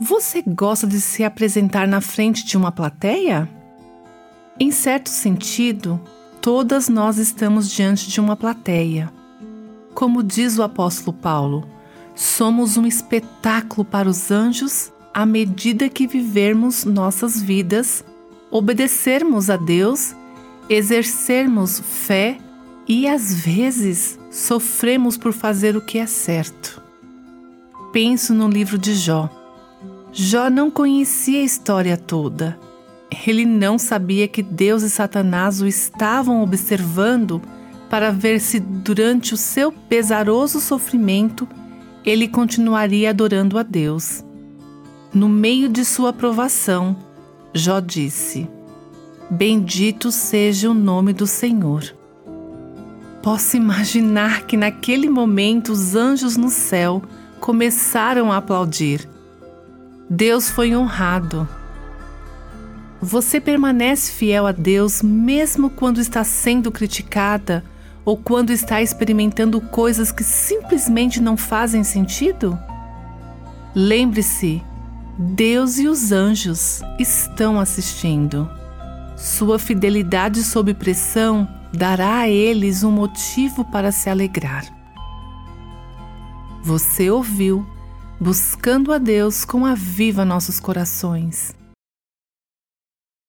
Você gosta de se apresentar na frente de uma plateia? Em certo sentido, todas nós estamos diante de uma plateia. Como diz o apóstolo Paulo, somos um espetáculo para os anjos à medida que vivermos nossas vidas, obedecermos a Deus, exercermos fé e, às vezes, sofremos por fazer o que é certo. Penso no livro de Jó. Jó não conhecia a história toda. Ele não sabia que Deus e Satanás o estavam observando para ver se, durante o seu pesaroso sofrimento, ele continuaria adorando a Deus. No meio de sua provação, Jó disse: Bendito seja o nome do Senhor. Posso imaginar que naquele momento os anjos no céu começaram a aplaudir. Deus foi honrado. Você permanece fiel a Deus mesmo quando está sendo criticada ou quando está experimentando coisas que simplesmente não fazem sentido? Lembre-se, Deus e os anjos estão assistindo. Sua fidelidade sob pressão dará a eles um motivo para se alegrar. Você ouviu Buscando a Deus com Aviva Nossos Corações.